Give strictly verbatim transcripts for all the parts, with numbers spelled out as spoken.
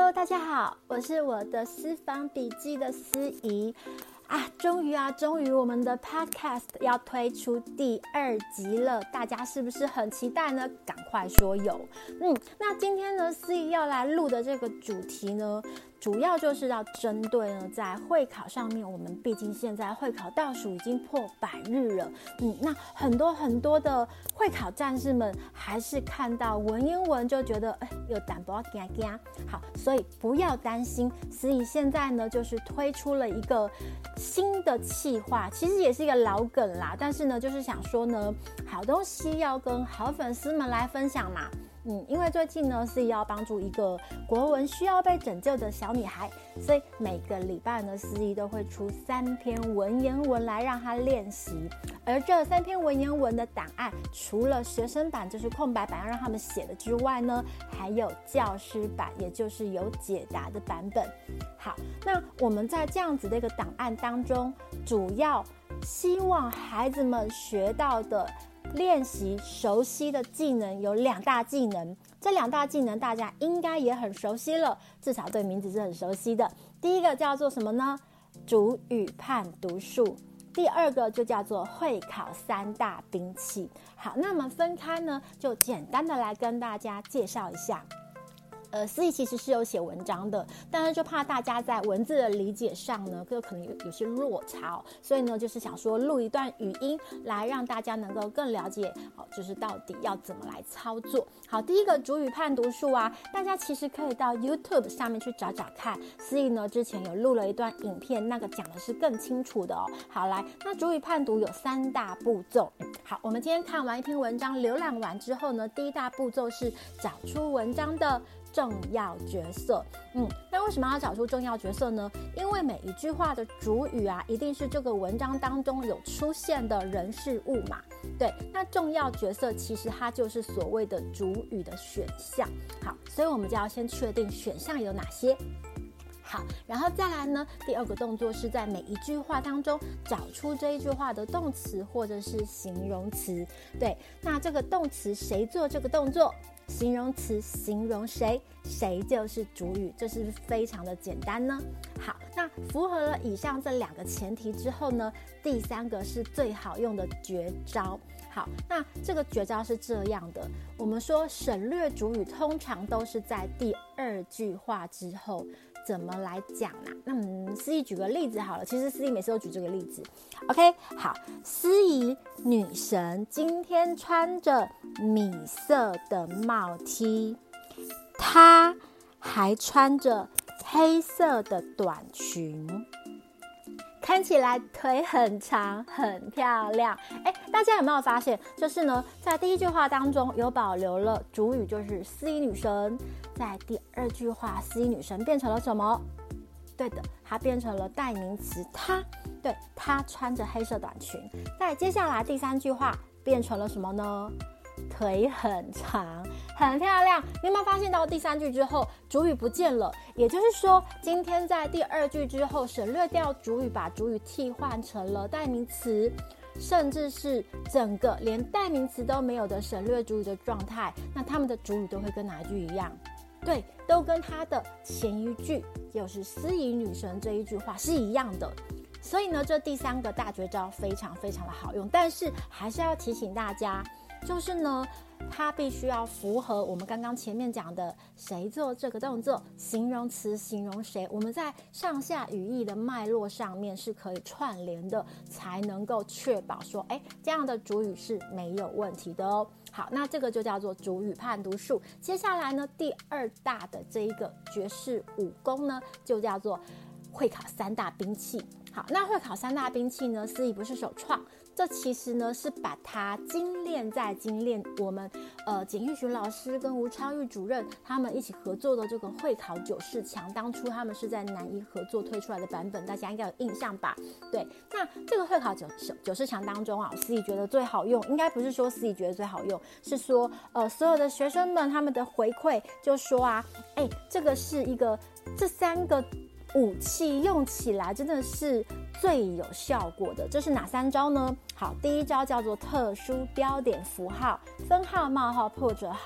Hello， 大家好，我是我的私房笔记的思怡啊，终于啊，终于我们的 Podcast 要推出第二集了，大家是不是很期待呢？赶快说有。嗯，那今天呢，思怡要来录的这个主题呢，主要就是要针对呢，在会考上面，我们毕竟现在会考倒数已经破百日了，嗯，那很多很多的会考战士们还是看到文言文就觉得，哎，有胆不要惊惊。好，所以不要担心，思怡现在呢就是推出了一个新的企划，其实也是一个老梗啦，但是呢，就是想说呢，好东西要跟好粉丝们来分享嘛。嗯，因为最近呢是要帮助一个国文需要被拯救的小女孩，所以每个礼拜呢，思怡都会出三篇文言文来让她练习。而这三篇文言文的档案，除了学生版就是空白版要让他们写的之外呢，还有教师版，也就是有解答的版本。好，那我们在这样子的一个档案当中，主要希望孩子们学到的练习熟悉的技能有两大技能，这两大技能大家应该也很熟悉了，至少对名字是很熟悉的。第一个叫做什么呢？主语判读术。第二个就叫做会考三大兵器。好，那我们分开呢，就简单的来跟大家介绍一下。呃，思怡其实是有写文章的，但是就怕大家在文字的理解上呢，就可能 有, 有些落差、哦，所以呢，就是想说录一段语音来让大家能够更了解，哦，就是到底要怎么来操作。好，第一个主语判读术啊，大家其实可以到 YouTube 上面去找找看，思怡呢之前有录了一段影片，那个讲的是更清楚的哦。好，来，那主语判读有三大步骤。好，我们今天看完一篇文章，浏览完之后呢，第一大步骤是找出文章的重要角色。嗯，那为什么要找出重要角色呢？因为每一句话的主语啊，一定是这个文章当中有出现的人事物嘛。对，那重要角色其实它就是所谓的主语的选项。好，所以我们就要先确定选项有哪些。好，然后再来呢，第二个动作是在每一句话当中找出这一句话的动词或者是形容词。对，那这个动词谁做这个动作，形容词形容谁，谁就是主语，这是不是非常的简单呢？好，那符合了以上这两个前提之后呢，第三个是最好用的绝招。好，那这个绝招是这样的，我们说省略主语通常都是在第二句话之后。怎么来讲呢？那嗯，思怡举个例子好了。其实思怡每次都举这个例子。OK， 好，思怡女神今天穿着米色的帽 T， 她还穿着黑色的短裙，看起来腿很长，很漂亮。哎，大家有没有发现，就是呢，在第一句话当中有保留了主语，就是思怡女神。在第二句话，思怡女神变成了什么？对的，它变成了代名词她。对，她穿着黑色短裙。再接下来第三句话变成了什么呢？腿很长，很漂亮。你有没有发现到第三句之后主语不见了？也就是说，今天在第二句之后省略掉主语，把主语替换成了代名词。甚至是整个连代名词都没有的省略主语的状态，那他们的主语都会跟哪一句一样？对，都跟他的前一句，就是思怡女神这一句话是一样的。所以呢，这第三个大绝招非常非常的好用，但是还是要提醒大家，就是呢，它必须要符合我们刚刚前面讲的谁做这个动作，形容词形容谁，我们在上下语义的脉络上面是可以串联的，才能够确保说，哎，这样的主语是没有问题的哦。好，那这个就叫做主语判读术。接下来呢，第二大的这一个绝世武功呢，就叫做会考三大兵器。好，那会考三大兵器呢，思怡不是首创，这其实呢是把它精炼再精炼。我们呃简玉群老师跟吴超玉主任他们一起合作的这个会考九世强，当初他们是在南一合作推出来的版本，大家应该有印象吧？对，那这个会考九九世强当中啊，思怡觉得最好用，应该不是说思怡觉得最好用，是说呃所有的学生们他们的回馈就说啊，哎，这个是一个这三个武器用起来真的是最有效果的。这是哪三招呢？好，第一招叫做特殊标点符号，分号、冒号、破折号，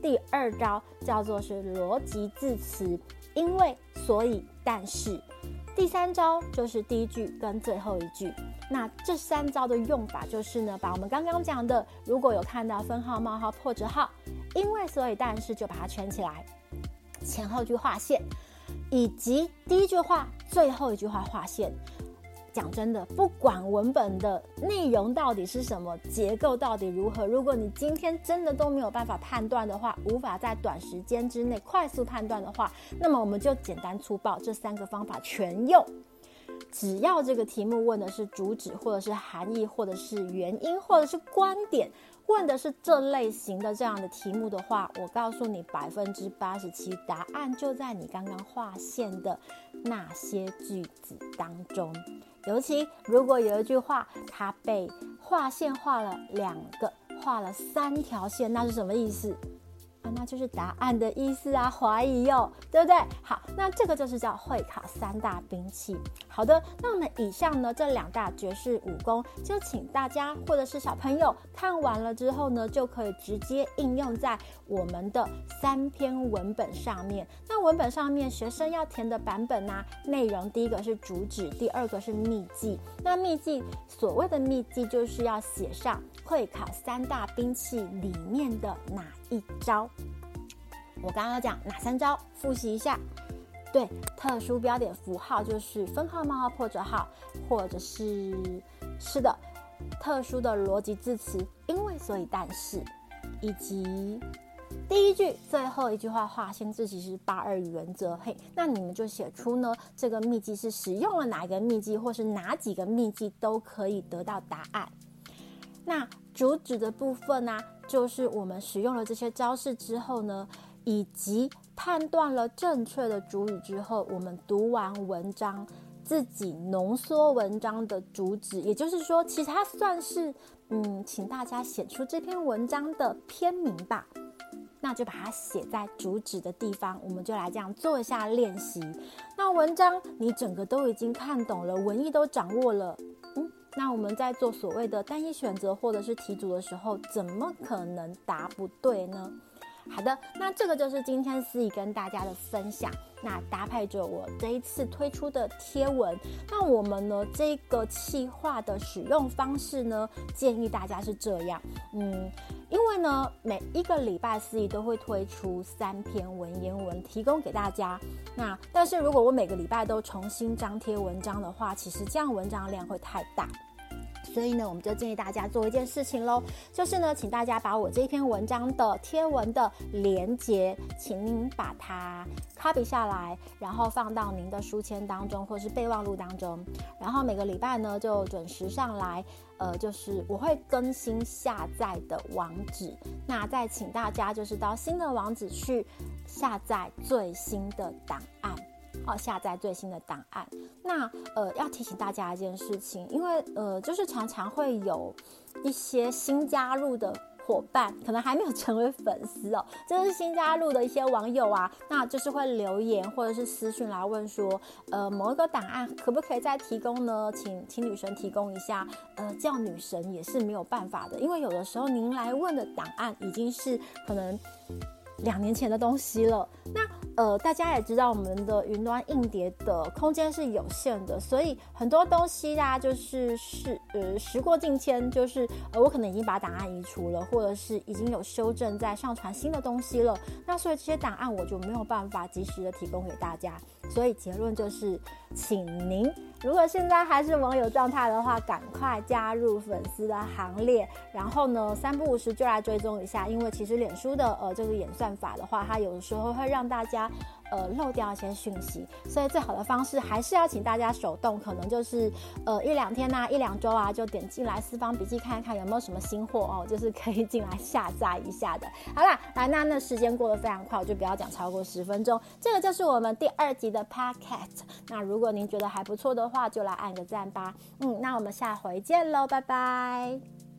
第二招叫做是逻辑字词，因为所以但是。第三招就是第一句跟最后一句。那这三招的用法就是呢，把我们刚刚讲的，如果有看到分号、冒号、破折号，因为所以但是就把它圈起来，前后句划线，以及第一句话最后一句话划线。讲真的，不管文本的内容到底是什么，结构到底如何，如果你今天真的都没有办法判断的话，无法在短时间之内快速判断的话，那么我们就简单粗暴这三个方法全用。只要这个题目问的是主旨，或者是含义，或者是原因，或者是观点，问的是这类型的这样的题目的话，我告诉你百分之八十七答案就在你刚刚划线的那些句子当中。尤其如果有一句话它被划线画了两个，画了三条线，那是什么意思啊？那就是答案的意思啊，怀疑哟，对不对？好，那这个就是叫会考三大兵器。好的，那我们以上呢这两大绝世武功，就请大家或者是小朋友看完了之后呢，就可以直接应用在我们的三篇文本上面。那文本上面学生要填的版本啊，内容第一个是主旨，第二个是秘技。那秘技，所谓的秘技就是要写上会考三大兵器里面的哪一招。我刚刚讲哪三招，复习一下。对，特殊标点符号就是分号、冒号、破折号，或者是是的，特殊的逻辑字词，因为所以但是，以及第一句最后一句话划线，这其实八二原则。嘿，那你们就写出呢这个秘技是使用了哪一个秘技，或是哪几个秘技都可以得到答案。那主旨的部分呢、啊，就是我们使用了这些招式之后呢，以及判断了正确的主语之后，我们读完文章，自己浓缩文章的主旨，也就是说，其实它算是嗯，请大家写出这篇文章的篇名吧。那就把它写在主旨的地方，我们就来这样做一下练习。那文章你整个都已经看懂了，文意都掌握了，嗯，那我们在做所谓的单一选择或者是题组的时候，怎么可能答不对呢？好的，那这个就是今天思怡跟大家的分享。那搭配着我这一次推出的贴文，那我们呢这个企划的使用方式呢，建议大家是这样，嗯，因为呢每一个礼拜思怡都会推出三篇文言文提供给大家。那但是如果我每个礼拜都重新张贴文章的话，其实这样文章量会太大。所以呢，我们就建议大家做一件事情咯，就是呢，请大家把我这篇文章的贴文的连结，请您把它 copy 下来，然后放到您的书签当中或是备忘录当中，然后每个礼拜呢就准时上来，呃，就是我会更新下载的网址，那再请大家就是到新的网址去下载最新的档案。哦，下载最新的档案。那呃，要提醒大家一件事情，因为呃，就是常常会有一些新加入的伙伴，可能还没有成为粉丝哦，就是新加入的一些网友啊，那就是会留言或者是私讯来问说，呃，某一个档案可不可以再提供呢？请请女神提供一下。呃，叫女神也是没有办法的，因为有的时候您来问的档案已经是可能两年前的东西了。那呃，大家也知道我们的云端硬碟的空间是有限的，所以很多东西啦，就是是呃时过境迁，就是呃我可能已经把档案移除了，或者是已经有修正在上传新的东西了。那所以这些档案我就没有办法及时的提供给大家。所以结论就是，请您如果现在还是网友状态的话，赶快加入粉丝的行列，然后呢三不五时就来追踪一下，因为其实脸书的呃这个演算法的话，它有的时候会让大家呃漏掉一些讯息，所以最好的方式还是要请大家手动，可能就是呃一两天啊一两周啊就点进来私房笔记看一看有没有什么新货哦，就是可以进来下载一下的。好啦，来那那时间过得非常快，我就不要讲超过十分钟。这个就是我们第二集的 podcast。那如果您觉得还不错的话，就来按个赞吧。嗯，那我们下回见喽，拜拜。